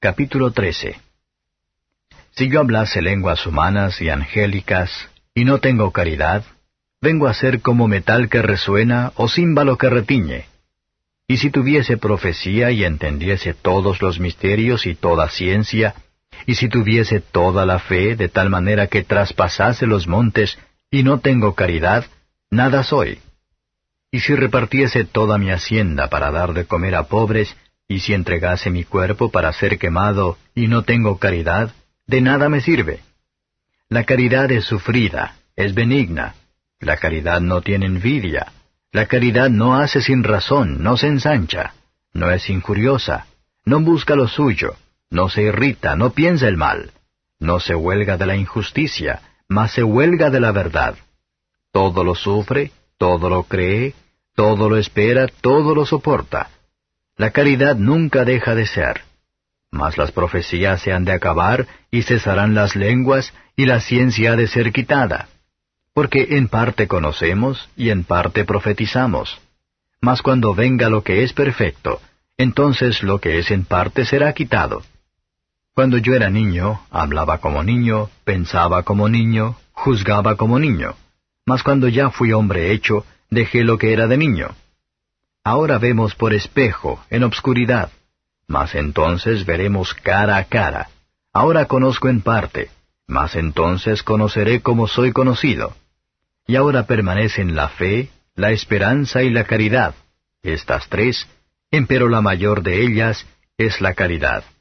Capítulo 13. Si yo hablase lenguas humanas y angélicas, y no tengo caridad, vengo a ser como metal que resuena o címbalo que retiñe. Y si tuviese profecía y entendiese todos los misterios y toda ciencia, y si tuviese toda la fe de tal manera que traspasase los montes, y no tengo caridad, nada soy. Y si repartiese toda mi hacienda para dar de comer a pobres, y si entregase mi cuerpo para ser quemado, y no tengo caridad, de nada me sirve. La caridad es sufrida, es benigna. La caridad no tiene envidia. La caridad no hace sin razón, no se ensancha. No es injuriosa, no busca lo suyo, no se irrita, no piensa el mal. No se huelga de la injusticia, mas se huelga de la verdad. Todo lo sufre, todo lo cree, todo lo espera, todo lo soporta. La caridad nunca deja de ser. Mas las profecías se han de acabar, y cesarán las lenguas, y la ciencia ha de ser quitada. Porque en parte conocemos, y en parte profetizamos. Mas cuando venga lo que es perfecto, entonces lo que es en parte será quitado. Cuando yo era niño, hablaba como niño, pensaba como niño, juzgaba como niño. Mas cuando ya fui hombre hecho, dejé lo que era de niño. Ahora vemos por espejo, en obscuridad, mas entonces veremos cara a cara. Ahora conozco en parte, mas entonces conoceré como soy conocido. Y ahora permanecen la fe, la esperanza y la caridad, estas tres, empero la mayor de ellas es la caridad.